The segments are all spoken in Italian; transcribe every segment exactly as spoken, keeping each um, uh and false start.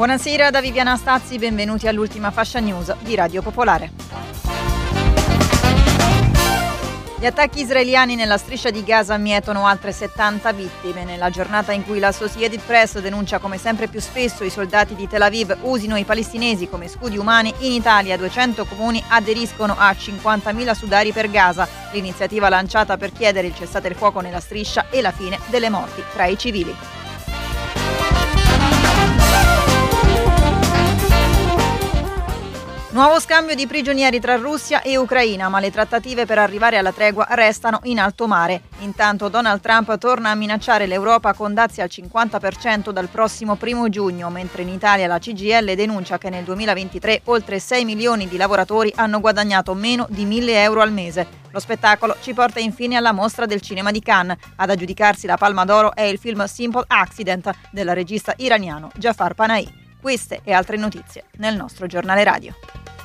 Buonasera da Viviana Stazzi, benvenuti all'ultima fascia news di Radio Popolare. Gli attacchi israeliani nella striscia di Gaza mietono altre settanta vittime. Nella giornata in cui la Associated Press denuncia come sempre più spesso i soldati di Tel Aviv usino i palestinesi come scudi umani, in Italia duecento comuni aderiscono a cinquantamila sudari per Gaza, l'iniziativa lanciata per chiedere il cessate il fuoco nella striscia e la fine delle morti tra i civili. Nuovo scambio di prigionieri tra Russia e Ucraina, ma le trattative per arrivare alla tregua restano in alto mare. Intanto Donald Trump torna a minacciare l'Europa con dazi al cinquanta per cento dal prossimo primo giugno, mentre in Italia la C G I L denuncia che nel duemilaventitré oltre sei milioni di lavoratori hanno guadagnato meno di mille euro al mese. Lo spettacolo ci porta infine alla mostra del cinema di Cannes. Ad aggiudicarsi la Palma d'Oro è il film Simple Accident del regista iraniano Jafar Panahi. Queste e altre notizie nel nostro giornale radio.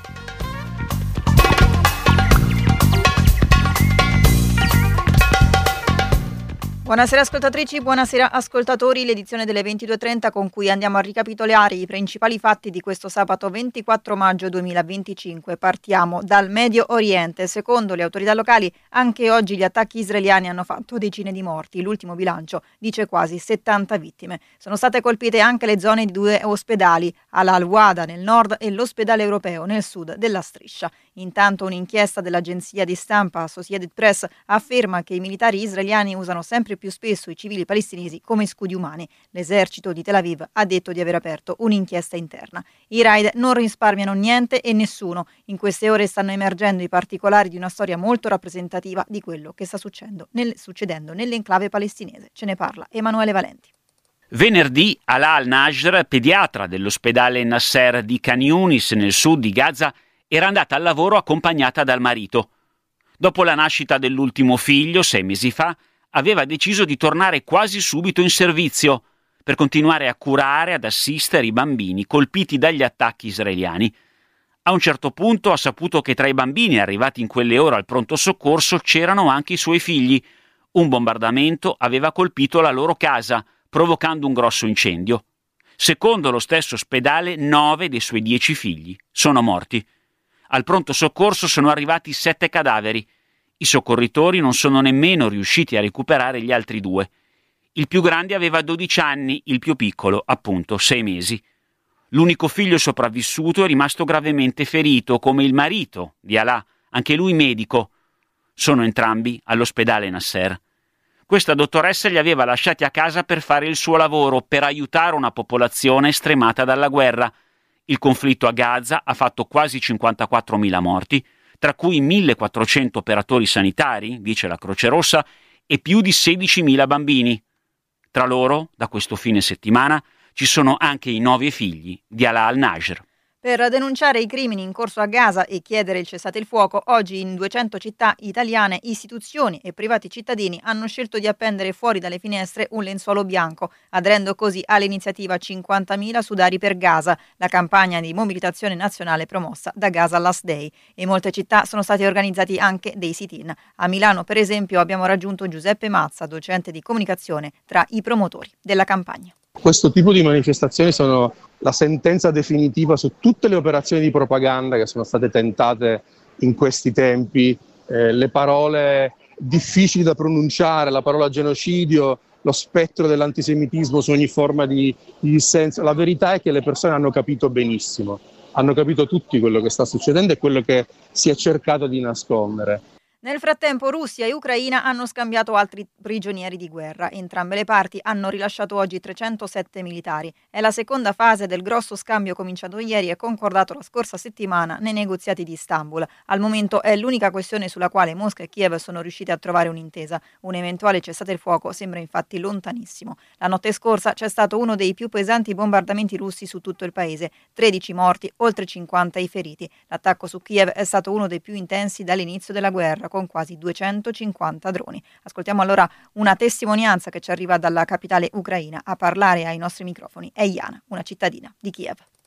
Buonasera ascoltatrici, buonasera ascoltatori, l'edizione delle ventidue e trenta con cui andiamo a ricapitolare i principali fatti di questo sabato ventiquattro maggio duemilaventicinque. Partiamo dal Medio Oriente. Secondo le autorità locali, anche oggi gli attacchi israeliani hanno fatto decine di morti. L'ultimo bilancio dice quasi settanta vittime. Sono state colpite anche le zone di due ospedali, Al-Wada nel nord e l'ospedale europeo nel sud della striscia. Intanto un'inchiesta dell'agenzia di stampa Associated Press afferma che i militari israeliani usano sempre più spesso i civili palestinesi come scudi umani. L'esercito di Tel Aviv ha detto di aver aperto un'inchiesta interna. I raid non risparmiano niente e nessuno. In queste ore stanno emergendo i particolari di una storia molto rappresentativa di quello che sta succedendo, nel, succedendo nell'enclave palestinese. Ce ne parla Emanuele Valenti. Venerdì Alaa Al-Najr, pediatra dell'ospedale Nasser di Khan Yunis nel sud di Gaza, era andata al lavoro accompagnata dal marito. Dopo la nascita dell'ultimo figlio, sei mesi fa, aveva deciso di tornare quasi subito in servizio per continuare a curare, ad assistere i bambini colpiti dagli attacchi israeliani. A un certo punto ha saputo che tra i bambini arrivati in quelle ore al pronto soccorso c'erano anche i suoi figli. Un bombardamento aveva colpito la loro casa, provocando un grosso incendio. Secondo lo stesso ospedale, nove dei suoi dieci figli sono morti. Al pronto soccorso sono arrivati sette cadaveri. I soccorritori non sono nemmeno riusciti a recuperare gli altri due. Il più grande aveva dodici anni, il più piccolo, appunto, sei mesi. L'unico figlio sopravvissuto è rimasto gravemente ferito, come il marito di Alaa, anche lui medico. Sono entrambi all'ospedale Nasser. Questa dottoressa li aveva lasciati a casa per fare il suo lavoro, per aiutare una popolazione stremata dalla guerra. Il conflitto a Gaza ha fatto quasi cinquantaquattromila morti, tra cui millequattrocento operatori sanitari, dice la Croce Rossa, e più di sedicimila bambini. Tra loro, da questo fine settimana, ci sono anche i nove figli di Alaa Al-Najr. Per denunciare i crimini in corso a Gaza e chiedere il cessate il fuoco, oggi in duecento città italiane istituzioni e privati cittadini hanno scelto di appendere fuori dalle finestre un lenzuolo bianco, aderendo così all'iniziativa cinquantamila sudari per Gaza, la campagna di mobilitazione nazionale promossa da Gaza Last Day. In molte città sono stati organizzati anche dei sit-in. A Milano, per esempio, abbiamo raggiunto Giuseppe Mazza, docente di comunicazione, tra i promotori della campagna. Questo tipo di manifestazioni sono la sentenza definitiva su tutte le operazioni di propaganda che sono state tentate in questi tempi, eh, le parole difficili da pronunciare, la parola genocidio, lo spettro dell'antisemitismo su ogni forma di, di dissenso. La verità è che le persone hanno capito benissimo, hanno capito tutti quello che sta succedendo e quello che si è cercato di nascondere. Nel frattempo Russia e Ucraina hanno scambiato altri prigionieri di guerra. Entrambe le parti hanno rilasciato oggi trecentosette militari. È la seconda fase del grosso scambio cominciato ieri e concordato la scorsa settimana nei negoziati di Istanbul. Al momento è l'unica questione sulla quale Mosca e Kiev sono riusciti a trovare un'intesa. Un eventuale cessate il fuoco sembra infatti lontanissimo. La notte scorsa c'è stato uno dei più pesanti bombardamenti russi su tutto il paese. tredici morti, oltre cinquanta i feriti. L'attacco su Kiev è stato uno dei più intensi dall'inizio della guerra, con quasi duecentocinquanta droni. Ascoltiamo allora una testimonianza che ci arriva dalla capitale ucraina. A parlare ai nostri microfoni è Yana, una cittadina di Kiev.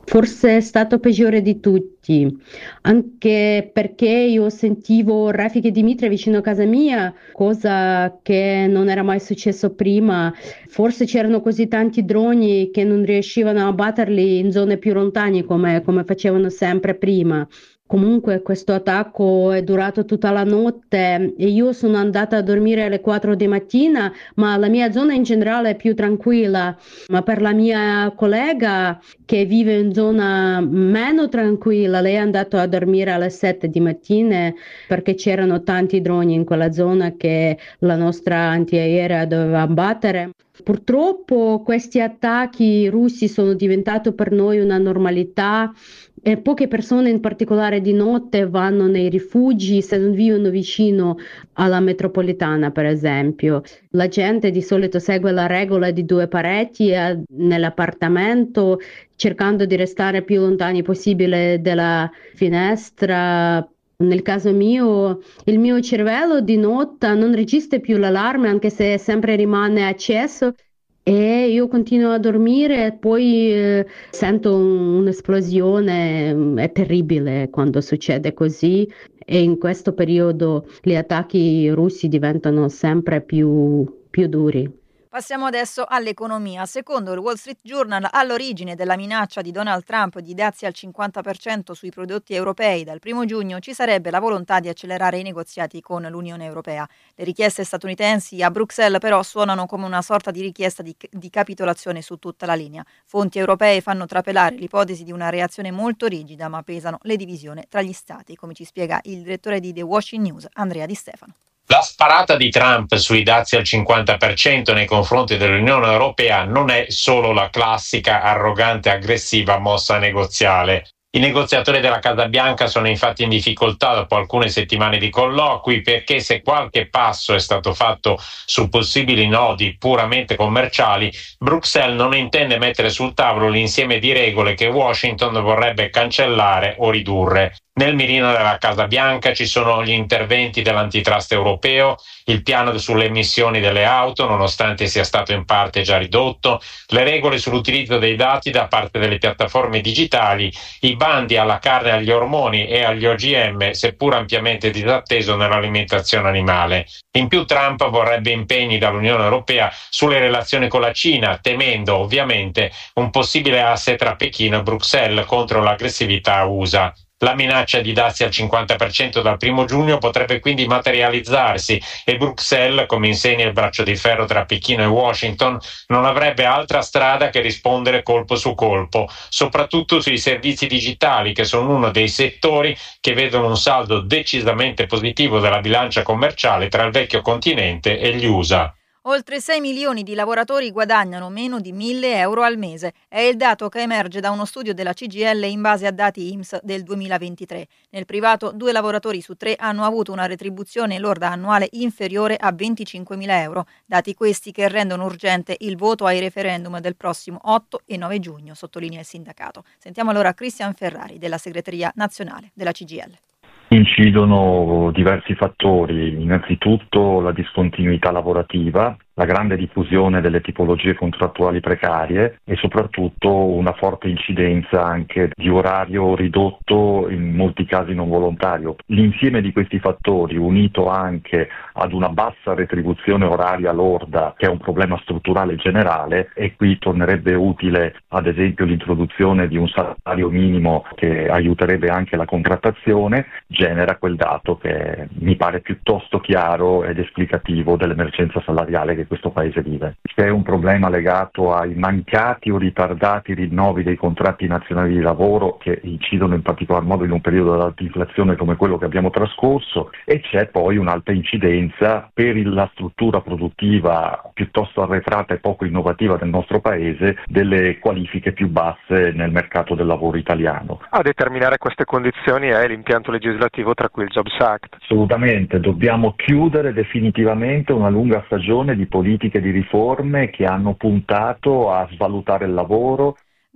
Forse è stato peggiore di tutti, anche perché io sentivo Rafik e Dimitri vicino a casa mia, cosa che non era mai successo prima. Forse c'erano così tanti droni che non riuscivano a batterli in zone più lontane come, come facevano sempre prima. Comunque questo attacco è durato tutta la notte e io sono andata a dormire alle quattro di mattina, ma la mia zona in generale è più tranquilla. Ma per la mia collega che vive in zona meno tranquilla, lei è andata a dormire alle sette di mattina perché c'erano tanti droni in quella zona che la nostra antiaerea doveva abbattere. Purtroppo questi attacchi russi sono diventati per noi una normalità. E poche persone, in particolare di notte, vanno nei rifugi se non vivono vicino alla metropolitana, per esempio. La gente di solito segue la regola di due pareti eh, nell'appartamento, cercando di restare più lontani possibile dalla finestra. Nel caso mio, il mio cervello di notte non registra più l'allarme, anche se sempre rimane acceso. E io continuo a dormire e poi eh, sento un- un'esplosione, è terribile quando succede così e in questo periodo gli attacchi russi diventano sempre più, più duri. Passiamo adesso all'economia. Secondo il Wall Street Journal, all'origine della minaccia di Donald Trump di dazi al cinquanta per cento sui prodotti europei dal primo giugno ci sarebbe la volontà di accelerare i negoziati con l'Unione Europea. Le richieste statunitensi a Bruxelles però suonano come una sorta di richiesta di, di capitolazione su tutta la linea. Fonti europee fanno trapelare l'ipotesi di una reazione molto rigida, ma pesano le divisioni tra gli stati, come ci spiega il direttore di The Washington News, Andrea Di Stefano. La sparata di Trump sui dazi al cinquanta per cento nei confronti dell'Unione Europea non è solo la classica arrogante e aggressiva mossa negoziale. I negoziatori della Casa Bianca sono infatti in difficoltà dopo alcune settimane di colloqui perché se qualche passo è stato fatto su possibili nodi puramente commerciali, Bruxelles non intende mettere sul tavolo l'insieme di regole che Washington vorrebbe cancellare o ridurre. Nel mirino della Casa Bianca ci sono gli interventi dell'antitrust europeo, il piano sulle emissioni delle auto, nonostante sia stato in parte già ridotto, le regole sull'utilizzo dei dati da parte delle piattaforme digitali, i bandi alla carne, agli ormoni e agli O G M, seppur ampiamente disatteso nell'alimentazione animale. In più Trump vorrebbe impegni dall'Unione Europea sulle relazioni con la Cina, temendo ovviamente un possibile asse tra Pechino e Bruxelles contro l'aggressività U S A. La minaccia di dazi al cinquanta per cento dal primo giugno potrebbe quindi materializzarsi e Bruxelles, come insegna il braccio di ferro tra Pechino e Washington, non avrebbe altra strada che rispondere colpo su colpo, soprattutto sui servizi digitali, che sono uno dei settori che vedono un saldo decisamente positivo della bilancia commerciale tra il vecchio continente e gli U S A. Oltre sei milioni di lavoratori guadagnano meno di mille euro al mese. È il dato che emerge da uno studio della C G I L in base a dati I N P S del duemilaventitré. Nel privato, due lavoratori su tre hanno avuto una retribuzione lorda annuale inferiore a venticinquemila euro. Dati questi che rendono urgente il voto ai referendum del prossimo otto e nove giugno, sottolinea il sindacato. Sentiamo allora Cristian Ferrari della segreteria nazionale della C G I L. Incidono diversi fattori, innanzitutto la discontinuità lavorativa, la grande diffusione delle tipologie contrattuali precarie e soprattutto una forte incidenza anche di orario ridotto, in molti casi non volontario. L'insieme di questi fattori, unito anche ad una bassa retribuzione oraria lorda, che è un problema strutturale generale, e qui tornerebbe utile ad esempio l'introduzione di un salario minimo che aiuterebbe anche la contrattazione, genera quel dato che mi pare piuttosto chiaro ed esplicativo dell'emergenza salariale che questo paese vive. C'è un problema legato ai mancati o ritardati rinnovi dei contratti nazionali di lavoro che incidono in particolar modo in un periodo ad alta inflazione come quello che abbiamo trascorso, e c'è poi un'alta incidenza per la struttura produttiva piuttosto arretrata e poco innovativa del nostro paese delle qualifiche più basse nel mercato del lavoro italiano. A determinare queste condizioni è l'impianto legislativo, tra cui il Jobs Act. Assolutamente, dobbiamo chiudere definitivamente una lunga stagione di politiche di riforme che hanno puntato a svalutare il lavoro.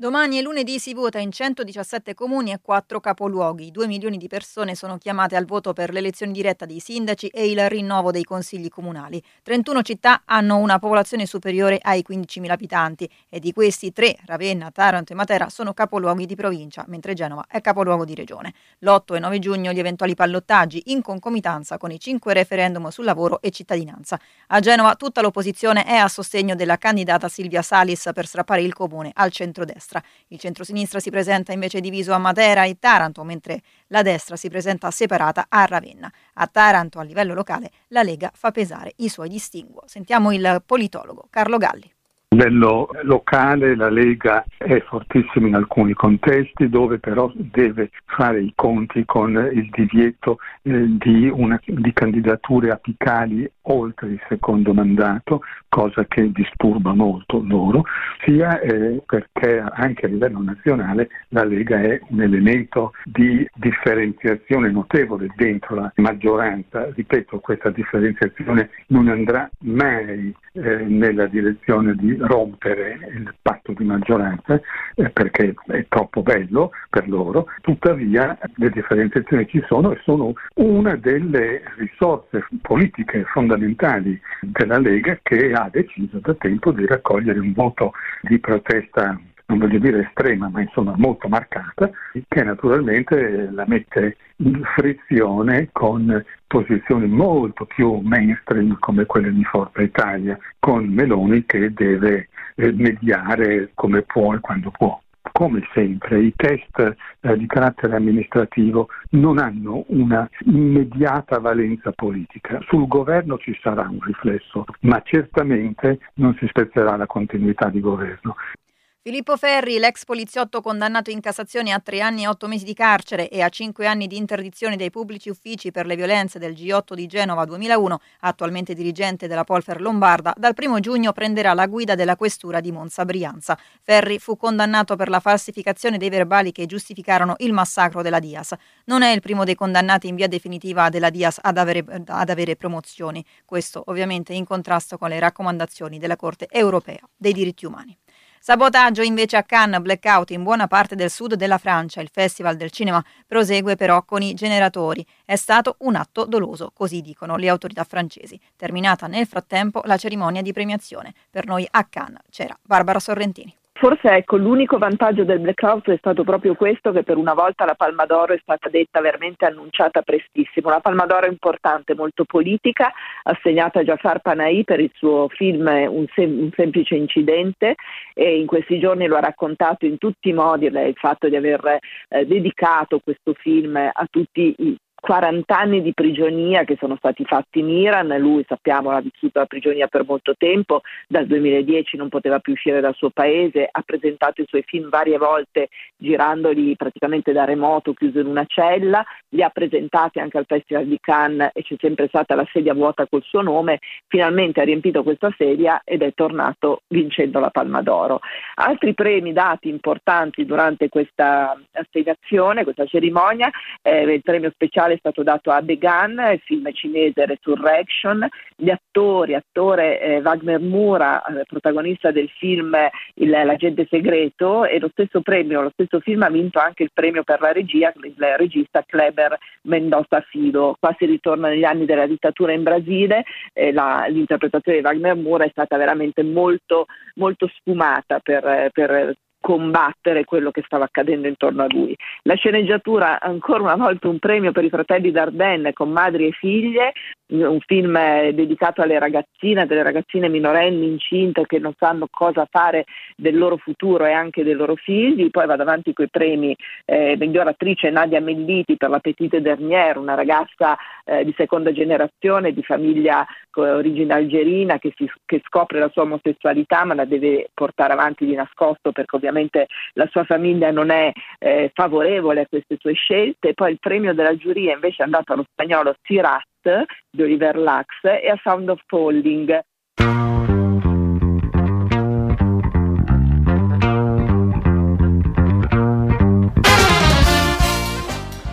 Domani e lunedì si vota in centodiciassette comuni e quattro capoluoghi. Due milioni di persone sono chiamate al voto per l'elezione diretta dei sindaci e il rinnovo dei consigli comunali. trentuno città hanno una popolazione superiore ai quindicimila abitanti e di questi tre, Ravenna, Taranto e Matera, sono capoluoghi di provincia, mentre Genova è capoluogo di regione. L'otto e nove giugno gli eventuali ballottaggi in concomitanza con i cinque referendum sul lavoro e cittadinanza. A Genova tutta l'opposizione è a sostegno della candidata Silvia Salis per strappare il comune al centrodestra. Il centrosinistra si presenta invece diviso a Matera e Taranto, mentre la destra si presenta separata a Ravenna. A Taranto, a livello locale, la Lega fa pesare i suoi distinguo. Sentiamo il politologo Carlo Galli. A livello locale la Lega è fortissima in alcuni contesti, dove però deve fare i conti con il divieto eh, di, una, di candidature apicali oltre il secondo mandato, cosa che disturba molto loro, sia eh, perché anche a livello nazionale la Lega è un elemento di differenziazione notevole dentro la maggioranza. Ripeto, questa differenziazione non andrà mai eh, nella direzione di rompere il patto di maggioranza eh, perché è troppo bello per loro. Tuttavia le differenziazioni ci sono e sono una delle risorse politiche fondamentali della Lega, che ha deciso da tempo di raccogliere un voto di protesta, non voglio dire estrema, ma insomma molto marcata, che naturalmente la mette in frizione con posizioni molto più mainstream come quelle di Forza Italia, con Meloni che deve eh, mediare come può e quando può. Come sempre i test eh, di carattere amministrativo non hanno una immediata valenza politica. Sul governo ci sarà un riflesso, ma certamente non si spezzerà la continuità di governo. Filippo Ferri, l'ex poliziotto condannato in Cassazione a tre anni e otto mesi di carcere e a cinque anni di interdizione dai pubblici uffici per le violenze del G otto di Genova duemilauno, attualmente dirigente della Polfer Lombarda, dal primo giugno prenderà la guida della questura di Monza Brianza. Ferri fu condannato per la falsificazione dei verbali che giustificarono il massacro della Dias. Non è il primo dei condannati in via definitiva della Dias ad avere, ad avere promozioni. Questo ovviamente in contrasto con le raccomandazioni della Corte europea dei diritti umani. Sabotaggio invece a Cannes, blackout in buona parte del sud della Francia. Il Festival del Cinema prosegue però con i generatori. È stato un atto doloso, così dicono le autorità francesi. Terminata nel frattempo la cerimonia di premiazione. Per noi a Cannes c'era Barbara Sorrentini. Forse ecco l'unico vantaggio del blackout è stato proprio questo, che per una volta la Palma d'Oro è stata detta veramente annunciata prestissimo. La Palma d'Oro importante, molto politica, assegnata a Jafar Panahi per il suo film Un, sem- un semplice incidente, e in questi giorni lo ha raccontato in tutti i modi il fatto di aver eh, dedicato questo film a tutti i quaranta anni di prigionia che sono stati fatti in Iran. Lui, sappiamo, ha vissuto la prigionia per molto tempo, dal duemiladieci non poteva più uscire dal suo paese, ha presentato i suoi film varie volte girandoli praticamente da remoto, chiuso in una cella, li ha presentati anche al Festival di Cannes e c'è sempre stata la sedia vuota col suo nome. Finalmente ha riempito questa sedia ed è tornato vincendo la Palma d'Oro. Altri premi dati importanti durante questa assegnazione, questa cerimonia, eh, il premio speciale è stato dato a The Gun, il film cinese Resurrection. Gli attori, attore eh, Wagner Moura, eh, protagonista del film il, L'agente segreto, e lo stesso premio, lo stesso film ha vinto anche il premio per la regia, il regista Kleber Mendonça Filho. Qua si ritorna negli anni della dittatura in Brasile, eh, la, l'interpretazione di Wagner Moura è stata veramente molto, molto sfumata per, per combattere quello che stava accadendo intorno a lui. La sceneggiatura, ancora una volta un premio per i fratelli Dardenne con Madri e figlie, un film dedicato alle ragazzine, delle ragazzine minorenni incinte che non sanno cosa fare del loro futuro e anche dei loro figli. Poi vado avanti con i premi, eh, miglior attrice Nadia Melliti per La Petite Dernière, una ragazza eh, di seconda generazione, di famiglia con origine algerina, che, si, che scopre la sua omosessualità ma la deve portare avanti di nascosto perché ovviamente la sua famiglia non è eh, favorevole a queste sue scelte. Poi il premio della giuria invece è andato allo spagnolo Sirat di Oliver Lax e a Sound of Falling.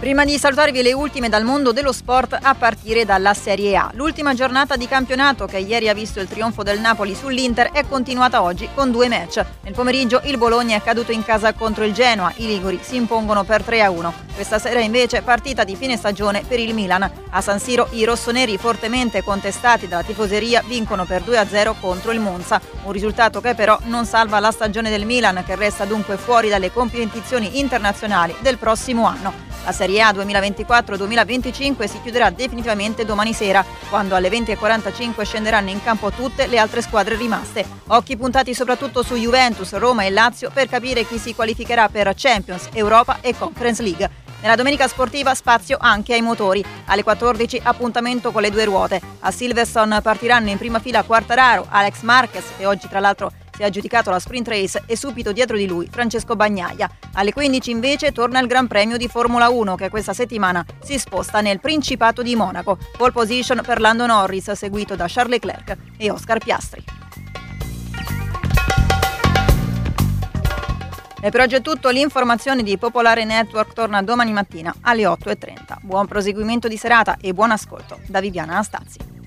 Prima di salutarvi le ultime dal mondo dello sport a partire dalla Serie A. L'ultima giornata di campionato che ieri ha visto il trionfo del Napoli sull'Inter è continuata oggi con due match. Nel pomeriggio il Bologna è caduto in casa contro il Genoa, i liguri si impongono per tre a uno. Questa sera invece partita di fine stagione per il Milan. A San Siro i rossoneri, fortemente contestati dalla tifoseria, vincono per due a zero contro il Monza, un risultato che però non salva la stagione del Milan, che resta dunque fuori dalle competizioni internazionali del prossimo anno. La Serie A duemilaventiquattro duemilaventicinque si chiuderà definitivamente domani sera, quando alle venti e quarantacinque scenderanno in campo tutte le altre squadre rimaste. Occhi puntati soprattutto su Juventus, Roma e Lazio per capire chi si qualificherà per Champions, Europa e Conference League. Nella domenica sportiva spazio anche ai motori. Alle quattordici appuntamento con le due ruote. A Silverstone partiranno in prima fila Quartararo, Alex Marquez, che oggi tra l'altro si è aggiudicato la sprint race, e subito dietro di lui Francesco Bagnaia. Alle quindici invece torna il Gran Premio di Formula uno, che questa settimana si sposta nel Principato di Monaco. Pole position per Lando Norris, seguito da Charles Leclerc e Oscar Piastri. E per oggi è tutto. L'informazione di Popolare Network torna domani mattina alle otto e trenta. Buon proseguimento di serata e buon ascolto da Viviana Anastazzi.